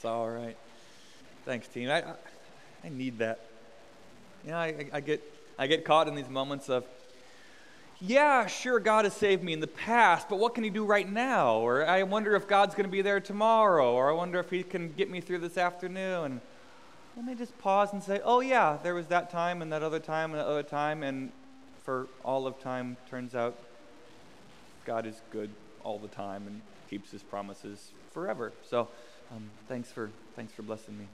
It's all right. Thanks, team. I need that. I get caught in these moments of, yeah, sure, God has saved me in the past, but what can He do right now? Or I wonder if God's going to be there tomorrow, or I wonder if He can get me through this afternoon. And they just pause and say, oh yeah, there was that time and that other time and that other time, and for all of time, turns out God is good all the time and keeps His promises forever. So thanks for blessing me.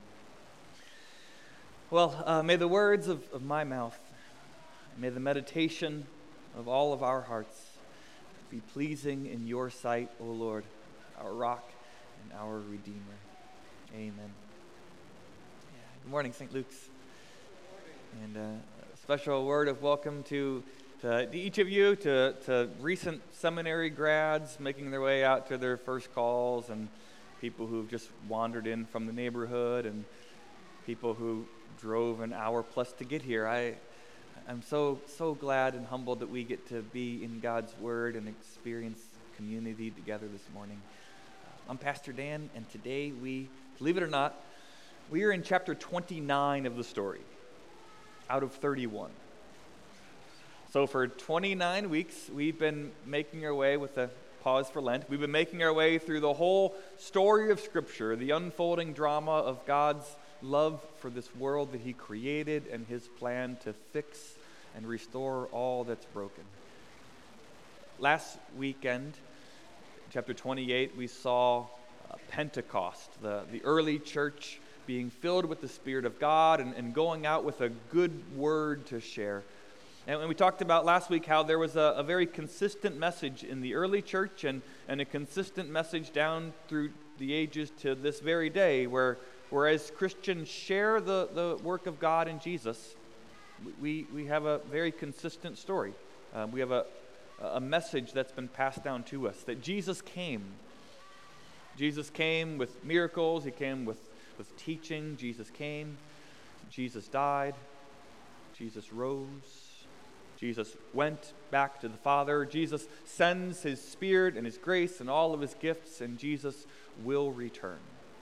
Well, may the words of my mouth, may the meditation of all of our hearts be pleasing in your sight, O Lord, our rock and our Redeemer. Amen. Good morning, St. Luke's. And a special word of welcome to each of you, to recent seminary grads making their way out to their first calls, and people who've just wandered in from the neighborhood, and people who drove an hour plus to get here. I'm so glad and humbled that we get to be in God's Word and experience community together this morning. I'm Pastor Dan, and today we, believe it or not, we are in chapter 29 of the story, out of 31. So for 29 weeks, we've been making our way, with a pause for Lent, we've been making our way through the whole story of Scripture, the unfolding drama of God's love for this world that He created and His plan to fix and restore all that's broken. Last weekend, chapter 28, we saw Pentecost, the early church being filled with the Spirit of God and going out with a good word to share. And we talked about last week how there was a very consistent message in the early church and a consistent message down through the ages to this very day, whereas Christians share the work of God in Jesus, we have a very consistent story. We have a message that's been passed down to us, that Jesus came. Jesus came with miracles. He came with teaching. Jesus came. Jesus died. Jesus rose. Jesus went back to the Father. Jesus sends His Spirit and His grace and all of His gifts, and Jesus will return.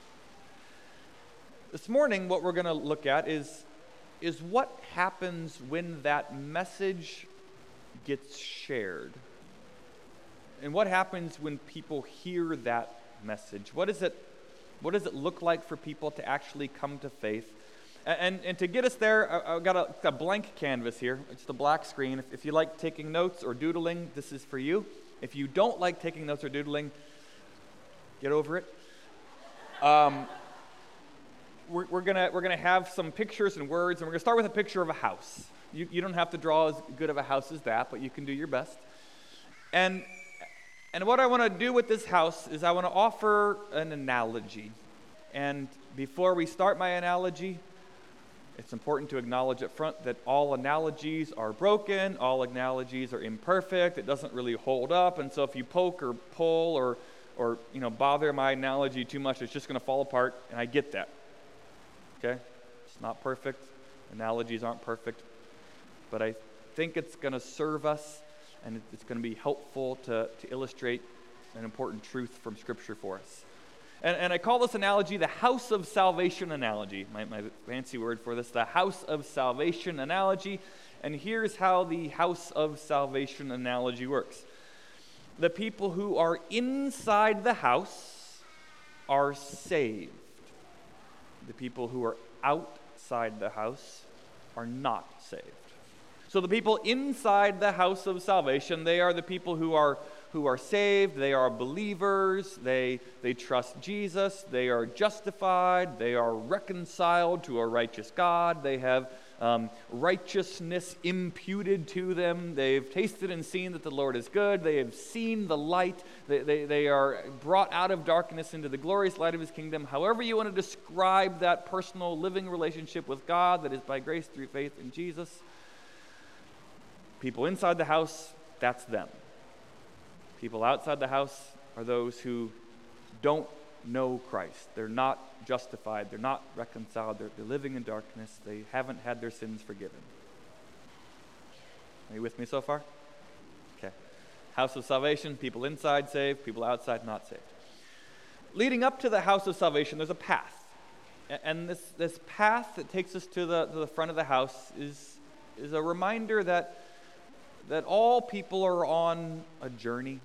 This morning, what we're going to look at is what happens when that message gets shared. And what happens when people hear that message? What does it look like for people to actually come to faith? And to get us there, I've got a blank canvas here. It's the black screen. If you like taking notes or doodling, this is for you. If you don't like taking notes or doodling, get over it. We're gonna have some pictures and words, and we're gonna start with a picture of a house. You don't have to draw as good of a house as that, but you can do your best. And what I want to do with this house is I want to offer an analogy. And before we start my analogy, it's important to acknowledge up front that all analogies are broken, all analogies are imperfect, it doesn't really hold up, and so if you poke or pull or bother my analogy too much, it's just going to fall apart, and I get that. Okay? It's not perfect. Analogies aren't perfect. But I think it's going to serve us, and it's going to be helpful to illustrate an important truth from Scripture for us. And I call this analogy the house of salvation analogy, my fancy word for this, the house of salvation analogy. And here's how the house of salvation analogy works. The people who are inside the house are saved. The people who are outside the house are not saved. So the people inside the house of salvation, they are the people who are saved, they are believers, they trust Jesus, they are justified, they are reconciled to a righteous God, they have righteousness imputed to them, they've tasted and seen that the Lord is good, they have seen the light, they are brought out of darkness into the glorious light of His kingdom. However you want to describe that personal living relationship with God that is by grace through faith in Jesus, people inside the house, that's them. People outside the house are those who don't know Christ. They're not justified. They're not reconciled. They're living in darkness. They haven't had their sins forgiven. Are you with me so far? Okay. House of salvation, people inside saved, people outside not saved. leading up to the house of salvation, there's a path. And this path that takes us to the front of the house is a reminder that all people are on a journey.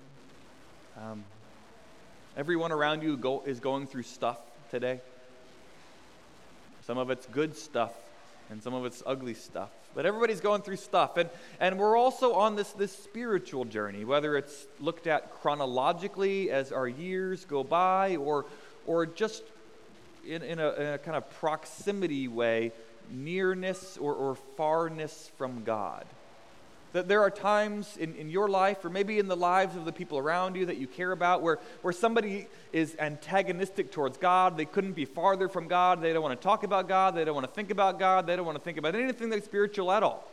Everyone around you is going through stuff today. Some of it's good stuff, and some of it's ugly stuff. But everybody's going through stuff. And we're also on this spiritual journey, whether it's looked at chronologically as our years go by, or just in a kind of proximity way, nearness or farness from God. That there are times in your life, or maybe in the lives of the people around you that you care about, where somebody is antagonistic towards God. They couldn't be farther from God. They don't want to talk about God. They don't want to think about God. They don't want to think about anything that's spiritual at all.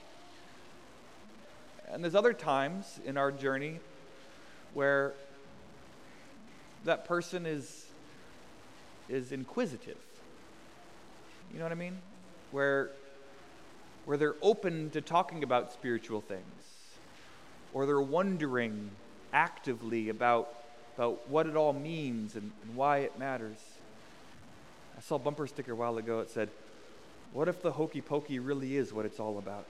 And there's other times in our journey where that person is inquisitive. You know what I mean? Where they're open to talking about spiritual things, or they're wondering actively about what it all means and why it matters. I saw a bumper sticker a while ago. It said, "What if the hokey pokey really is what it's all about?"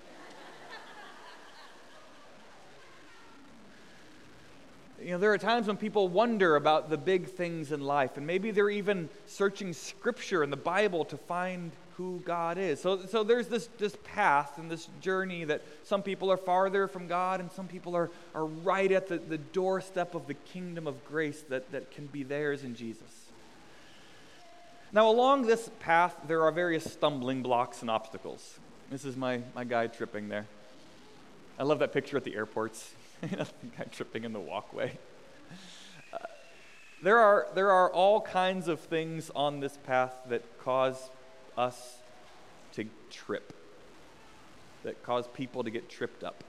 You know, there are times when people wonder about the big things in life, and maybe they're even searching Scripture and the Bible to find who God is. So there's this path and this journey that some people are farther from God, and some people are right at the doorstep of the kingdom of grace that can be theirs in Jesus. Now, along this path, there are various stumbling blocks and obstacles. This is my guy tripping there. I love that picture at the airports. The guy tripping in the walkway. There are all kinds of things on this path that cause us to trip, that cause people to get tripped up.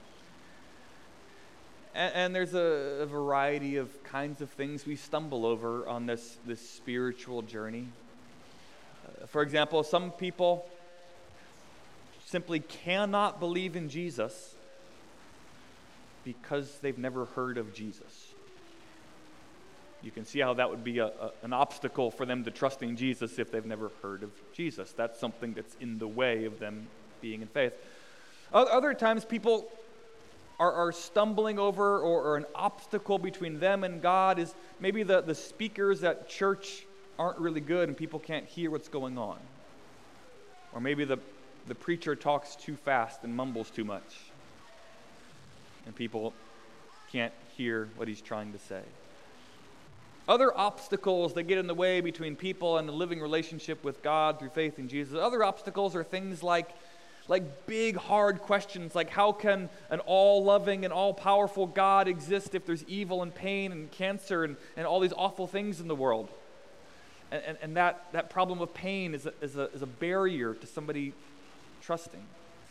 And there's a variety of kinds of things we stumble over on this spiritual journey. For example, some people simply cannot believe in Jesus because they've never heard of Jesus. You can see how that would be an obstacle for them to trusting Jesus if they've never heard of Jesus. That's something that's in the way of them being in faith. Other times people are stumbling over, or an obstacle between them and God is maybe the speakers at church aren't really good and people can't hear what's going on. Or maybe the preacher talks too fast and mumbles too much, and people can't hear what he's trying to say. Other obstacles that get in the way between people and a living relationship with God through faith in Jesus. Other obstacles are things like big, hard questions, like how can an all-loving and all-powerful God exist if there's evil and pain and cancer and all these awful things in the world? And that problem of pain is a barrier to somebody trusting.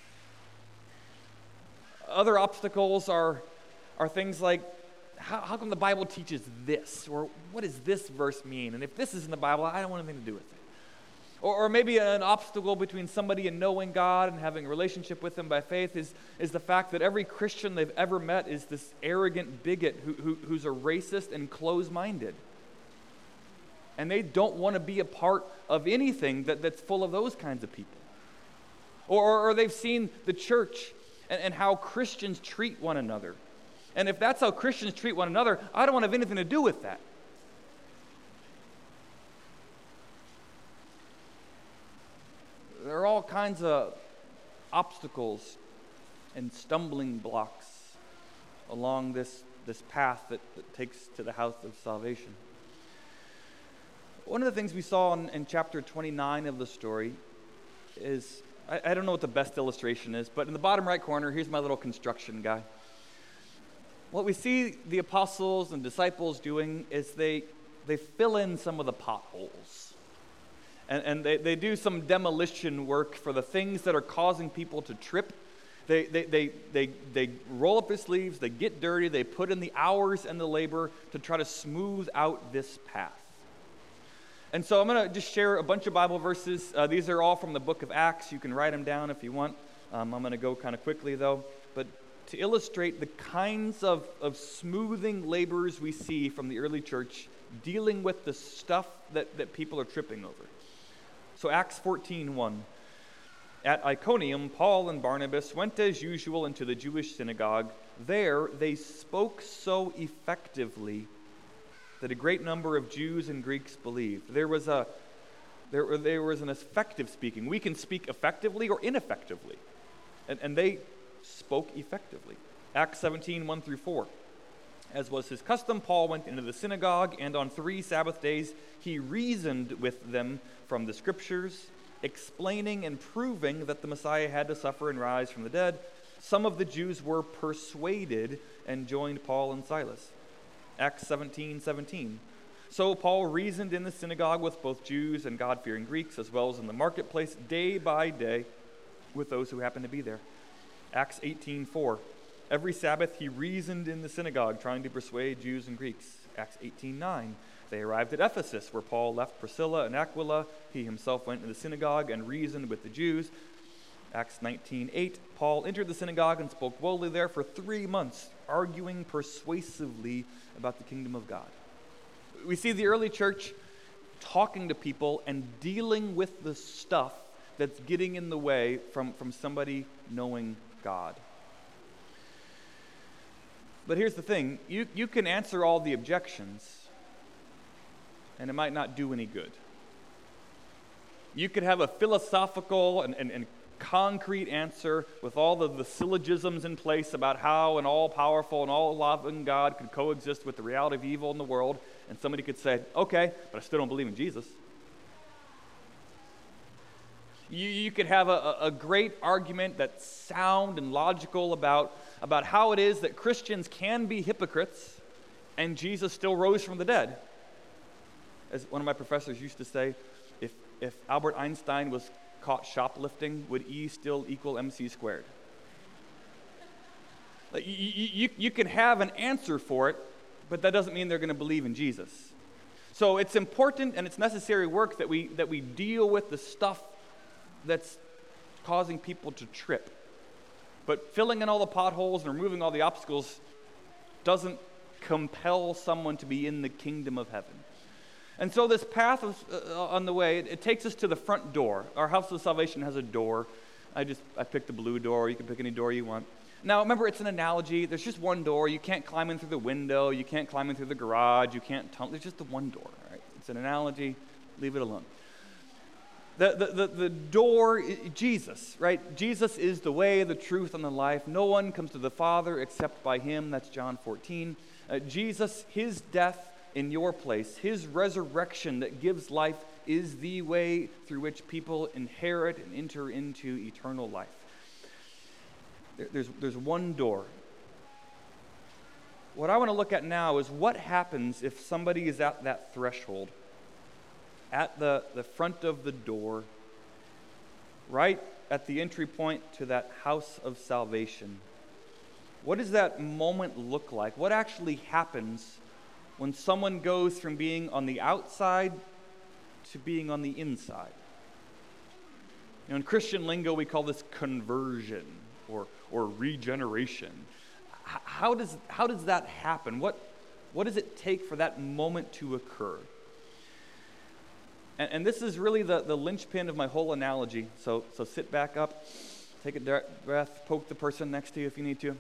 Other obstacles are things like, how come the Bible teaches this? Or what does this verse mean? And if this is in the Bible, I don't want anything to do with it. Or maybe an obstacle between somebody and knowing God and having a relationship with Him by faith is the fact that every Christian they've ever met is this arrogant bigot who's a racist and closed-minded. And they don't want to be a part of anything that's full of those kinds of people. Or they've seen the church and how Christians treat one another. And if that's how Christians treat one another, I don't want to have anything to do with that. There are all kinds of obstacles and stumbling blocks along this path that takes to the house of salvation. One of the things we saw in chapter 29 of the story is, I don't know what the best illustration is, but in the bottom right corner, here's my little construction guy. What we see the apostles and disciples doing is they fill in some of the potholes. And they do some demolition work for the things that are causing people to trip. They roll up their sleeves, they get dirty, they put in the hours and the labor to try to smooth out this path. And so I'm going to just share a bunch of Bible verses. These are all from the book of Acts. You can write them down if you want. I'm going to go kind of quickly, though. But to illustrate the kinds of smoothing labors we see from the early church dealing with the stuff that people are tripping over. So Acts 14:1. At Iconium, Paul and Barnabas went as usual into the Jewish synagogue. There they spoke so effectively that a great number of Jews and Greeks believed. There was an effective speaking. We can speak effectively or ineffectively. And they spoke effectively. Acts 17:1-4. As was his custom, Paul went into the synagogue, and on 3 Sabbath days he reasoned with them from the Scriptures, explaining and proving that the Messiah had to suffer and rise from the dead. Some of the Jews were persuaded and joined Paul and Silas. Acts 17:17. So Paul reasoned in the synagogue with both Jews and God-fearing Greeks, as well as in the marketplace, day by day, with those who happened to be there. Acts 18:4. Every Sabbath he reasoned in the synagogue, trying to persuade Jews and Greeks. Acts 18:9. They arrived at Ephesus, where Paul left Priscilla and Aquila. He himself went to the synagogue and reasoned with the Jews. Acts 19:8. Paul entered the synagogue and spoke boldly there for 3 months, arguing persuasively about the kingdom of God. We see the early church talking to people and dealing with the stuff that's getting in the way from somebody knowing God. But here's the thing, you can answer all the objections, and it might not do any good. You could have a philosophical and concrete answer with all the syllogisms in place about how an all-powerful and all-loving God could coexist with the reality of evil in the world, and somebody could say, okay, but I still don't believe in Jesus. You could have a great argument that's sound and logical about how it is that Christians can be hypocrites and Jesus still rose from the dead. As one of my professors used to say, if Albert Einstein was caught shoplifting, would E still equal MC squared? Like, you can have an answer for it, but that doesn't mean they're going to believe in Jesus. So it's important and it's necessary work that we deal with the stuff that's causing people to trip. But filling in all the potholes and removing all the obstacles doesn't compel someone to be in the kingdom of heaven. And so this path on the way, it takes us to the front door. Our house of salvation has a door. I picked the blue door. You can pick any door you want. Now, remember, it's an analogy. There's just one door. You can't climb in through the window. You can't climb in through the garage. You can't tunnel. There's just the one door. Right? It's an analogy. Leave it alone. The door, Jesus, right? Jesus is the way, the truth, and the life. No one comes to the Father except by him. That's John 14. Jesus, his death in your place, his resurrection that gives life is the way through which people inherit and enter into eternal life. There's one door. What I want to look at now is what happens if somebody is at that threshold, at the front of the door, right at the entry point to that house of salvation. What does that moment look like? What actually happens when someone goes from being on the outside to being on the inside? You know, in Christian lingo, we call this conversion or regeneration. How does that happen? What does it take for that moment to occur? And this is really the linchpin of my whole analogy. So sit back up, take a breath, poke the person next to you if you need to.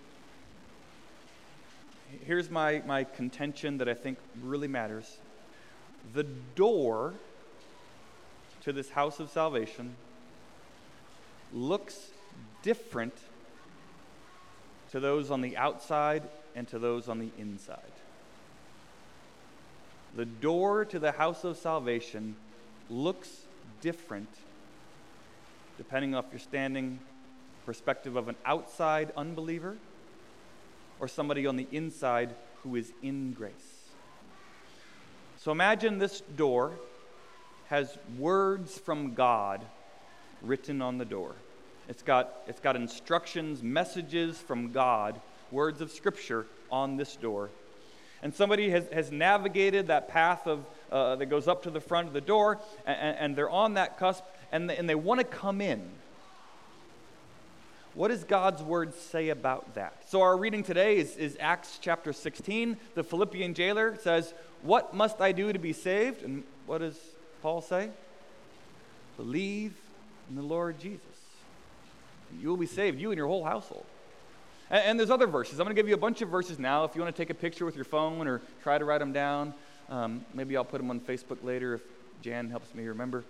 Here's my contention that I think really matters. The door to this house of salvation looks different to those on the outside and to those on the inside. The door to the house of salvation looks different depending on if you're standing perspective of an outside unbeliever or somebody on the inside who is in grace. So imagine this door has words from God written on the door. It's got instructions, messages from God, words of Scripture on this door. And somebody has navigated that path that goes up to the front of the door, and they're on that cusp, and they want to come in. What does God's word say about that? So our reading today is Acts chapter 16. The Philippian jailer says, "What must I do to be saved?" And what does Paul say? Believe in the Lord Jesus. You will be saved, you and your whole household. And there's other verses. I'm going to give you a bunch of verses now. If you want to take a picture with your phone or try to write them down, maybe I'll put them on Facebook later if Jan helps me remember.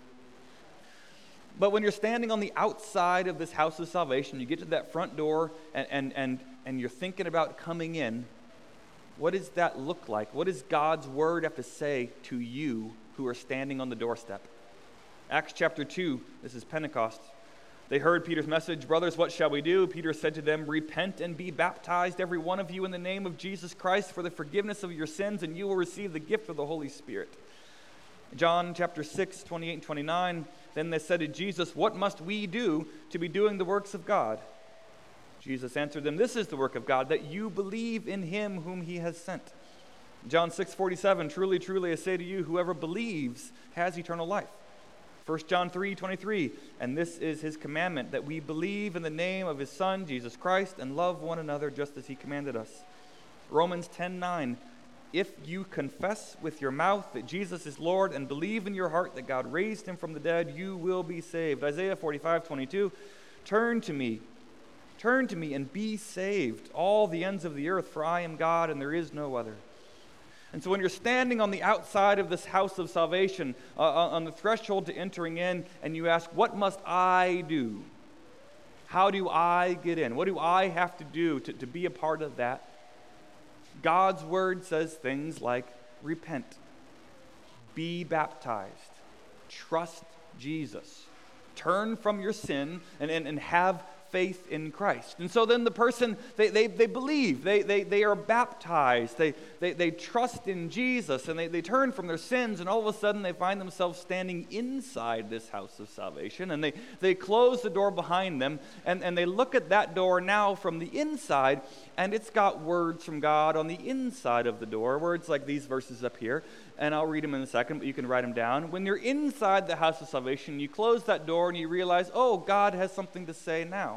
But when you're standing on the outside of this house of salvation, you get to that front door and you're thinking about coming in, what does that look like? What does God's word have to say to you who are standing on the doorstep? Acts chapter 2, this is Pentecost. They heard Peter's message. "Brothers, what shall we do?" Peter said to them, "Repent and be baptized, every one of you, in the name of Jesus Christ for the forgiveness of your sins, and you will receive the gift of the Holy Spirit." John chapter 6, 28 and 29, then they said to Jesus, "What must we do to be doing the works of God?" Jesus answered them, "This is the work of God, that you believe in him whom he has sent." John 6:47, "Truly, truly, I say to you, whoever believes has eternal life." 1 John 3:23, "And this is his commandment, that we believe in the name of his Son, Jesus Christ, and love one another just as he commanded us." Romans 10:9, "If you confess with your mouth that Jesus is Lord and believe in your heart that God raised him from the dead, you will be saved." Isaiah 45:22, Turn to me and be saved, all the ends of the earth, for I am God and there is no other." And so when you're standing on the outside of this house of salvation, on the threshold to entering in, and you ask, "What must I do? How do I get in? What do I have to do to be a part of that?" God's word says things like, repent, be baptized, trust Jesus, turn from your sin, and have faith in Christ. And so then the person, they believe, they are baptized, they trust in Jesus, and they turn from their sins, and all of a sudden they find themselves standing inside this house of salvation, and they close the door behind them, and they look at that door now from the inside, and it's got words from God on the inside of the door, words like these verses up here, and I'll read them in a second, but you can write them down. When you're inside the house of salvation, you close that door and you realize, oh, God has something to say now.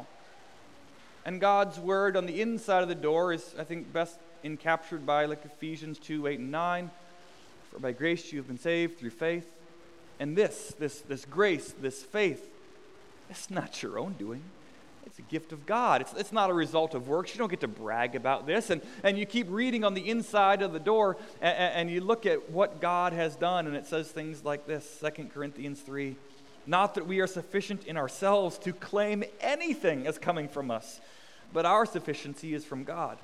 And God's word on the inside of the door is, I think, best encaptured by like Ephesians 2:8 and 9. "For by grace you have been saved through faith." And this grace, this faith, it's not your own doing. It's a gift of God. It's not a result of works. You don't get to brag about this. And you keep reading on the inside of the door, and you look at what God has done, and it says things like this, 2 Corinthians 3, "Not that we are sufficient in ourselves to claim anything as coming from us, but our sufficiency is from God."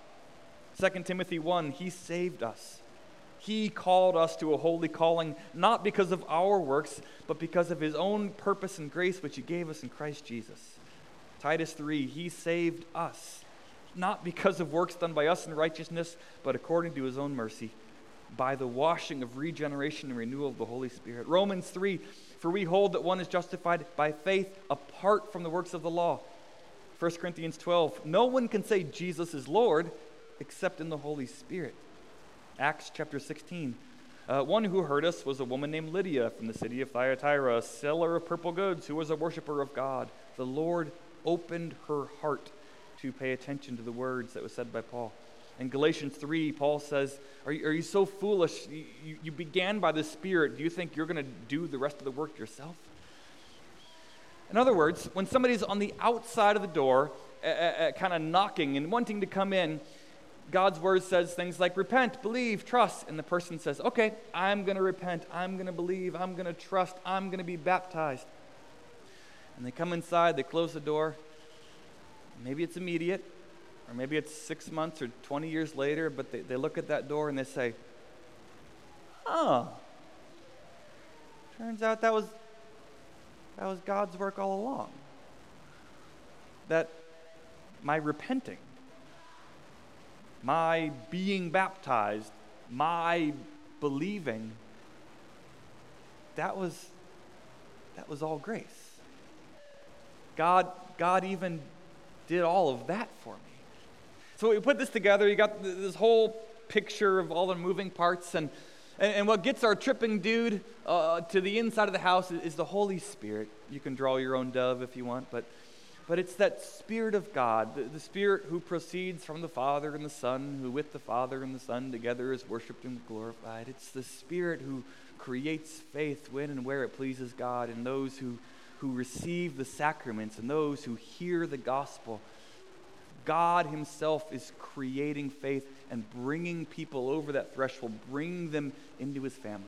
2 Timothy 1, "He saved us. He called us to a holy calling, not because of our works, but because of his own purpose and grace, which he gave us in Christ Jesus." Titus 3, "He saved us, not because of works done by us in righteousness, but according to his own mercy, by the washing of regeneration and renewal of the Holy Spirit." Romans 3, "For we hold that one is justified by faith apart from the works of the law." 1 Corinthians 12, "No one can say Jesus is Lord except in the Holy Spirit." Acts chapter 16, "One who heard us was a woman named Lydia from the city of Thyatira, a seller of purple goods, who was a worshiper of God. The Lord opened her heart to pay attention to the words that was said by Paul." In Galatians 3, Paul says, are you so foolish? You began by the Spirit. Do you think you're going to do the rest of the work yourself? In other words, when somebody's on the outside of the door, kind of knocking and wanting to come in, God's word says things like repent, believe, trust. And the person says, okay, I'm going to repent, I'm going to believe, I'm going to trust, I'm going to be baptized. And they come inside, they close the door. Maybe it's immediate, or maybe it's 6 months or 20 years later, but they look at that door and they say, turns out that was God's work all along. That my repenting, my being baptized, my believing, that was all grace. God even did all of that for me. So we put this together, you got this whole picture of all the moving parts, and what gets our tripping dude to the inside of the house is the Holy Spirit. You can draw your own dove if you want, but But it's that Spirit of God, the Spirit who proceeds from the Father and the Son, who with the Father and the Son together is worshiped and glorified. It's the Spirit who creates faith when and where it pleases God, and those who receive the sacraments and those who hear the gospel. God himself is creating faith and bringing people over that threshold, bringing them into his family.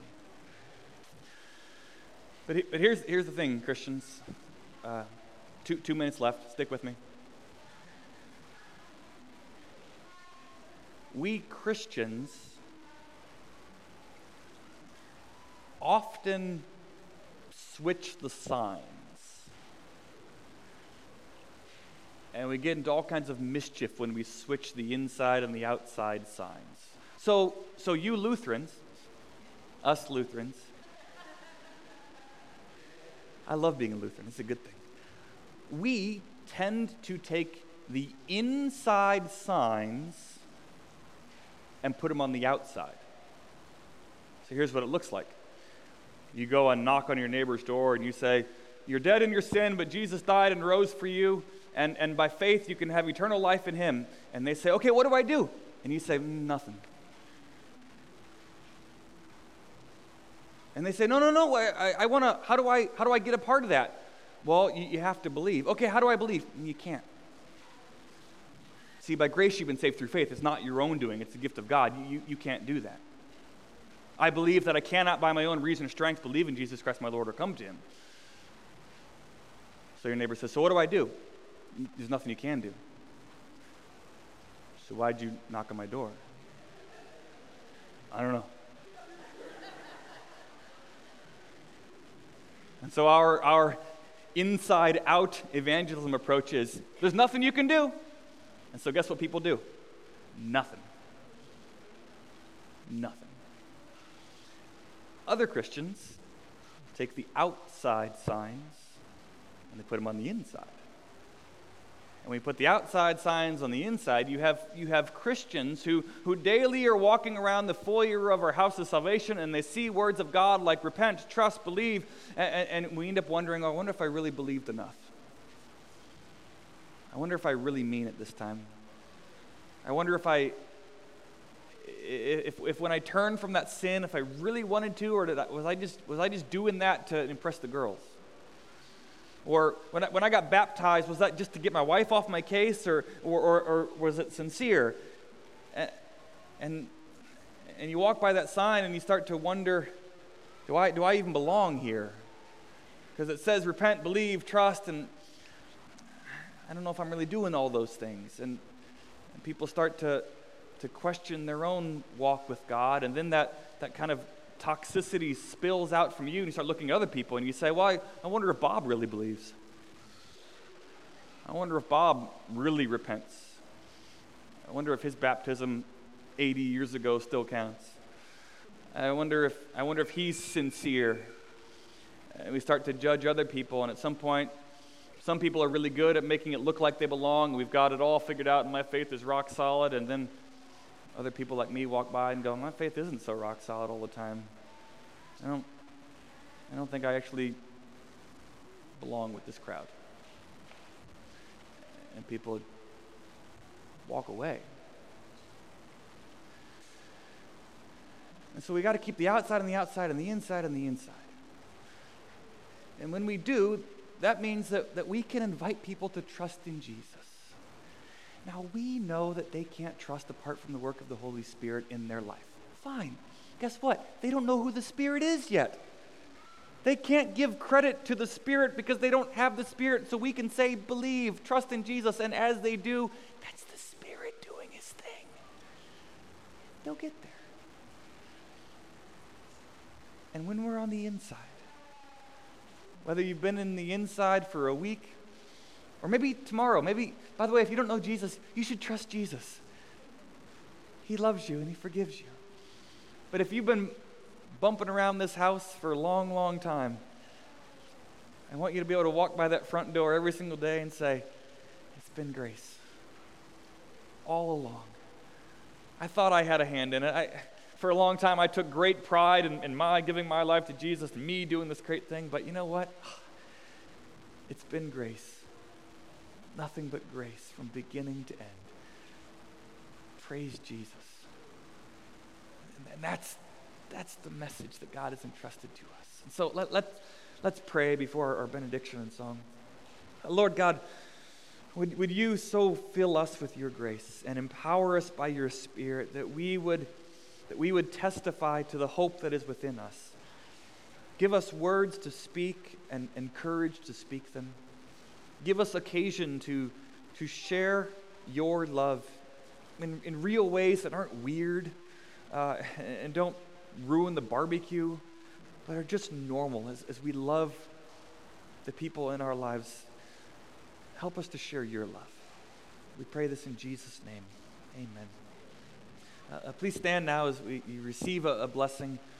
But here's the thing, Christians. 2 minutes left. Stick with me. We Christians often switch the signs. And we get into all kinds of mischief when we switch the inside and the outside signs. So you Lutherans, us Lutherans, I love being a Lutheran. It's a good thing. We tend to take the inside signs and put them on the outside. So here's what it looks like. You go and knock on your neighbor's door and you say, "You're dead in your sin, but Jesus died and rose for you, and by faith you can have eternal life in him." And they say, "Okay, what do I do?" And you say, "Nothing." And they say, no, I want to, how do I get a part of that? Well, you have to believe. Okay, how do I believe? You can't. See, by grace you've been saved through faith. It's not your own doing. It's the gift of God. You can't do that. I believe that I cannot by my own reason or strength believe in Jesus Christ my Lord or come to him. So your neighbor says, "So what do I do?" There's nothing you can do. "So why'd you knock on my door?" "I don't know." And so our inside-out evangelism approach is, there's nothing you can do. And so guess what people do? Nothing. Nothing. Other Christians take the outside signs and they put them on the inside. And when you put the outside signs on the inside, you have Christians who daily are walking around the foyer of our house of salvation, and they see words of God like repent, trust, believe, and we end up wondering, I wonder if I really believed enough. I wonder if I really mean it this time. I wonder if when I turned from that sin, if I really wanted to, or was I just doing that to impress the girls? Or when I got baptized, was that just to get my wife off my case, or was it sincere? And you walk by that sign and you start to wonder, do I even belong here? Because it says repent, believe, trust, and I don't know if I'm really doing all those things. And people start to question their own walk with God, and then that kind of toxicity spills out from you, and you start looking at other people, and you say, well, I wonder if Bob really believes. I wonder if Bob really repents. I wonder if his baptism 80 years ago still counts. I wonder if he's sincere. And we start to judge other people, and at some point, some people are really good at making it look like they belong. We've got it all figured out, and my faith is rock solid, and then other people like me walk by and go, my faith isn't so rock solid all the time. I don't think I actually belong with this crowd. And people walk away. And so we got to keep the outside and the outside and the inside and the inside. And when we do, that means that we can invite people to trust in Jesus. Now, we know that they can't trust apart from the work of the Holy Spirit in their life. Fine. Guess what? They don't know who the Spirit is yet. They can't give credit to the Spirit because they don't have the Spirit, so we can say, believe, trust in Jesus, and as they do, that's the Spirit doing his thing. They'll get there. And when we're on the inside, whether you've been in the inside for a week, or maybe tomorrow, by the way, if you don't know Jesus, you should trust Jesus. He loves you and he forgives you. But if you've been bumping around this house for a long, long time, I want you to be able to walk by that front door every single day and say, it's been grace. All along. I thought I had a hand in it. For a long time, I took great pride in my giving my life to Jesus and me doing this great thing. But you know what? It's been grace. Nothing but grace from beginning to end. Praise Jesus. And that's the message that God has entrusted to us. And so let's pray before our benediction and song. Lord God, would you so fill us with your grace and empower us by your Spirit that we would testify to the hope that is within us. Give us words to speak and courage to speak them. Give us occasion to share your love in real ways that aren't weird and don't ruin the barbecue, but are just normal as we love the people in our lives. Help us to share your love. We pray this in Jesus' name. Amen. Please stand now as we receive a blessing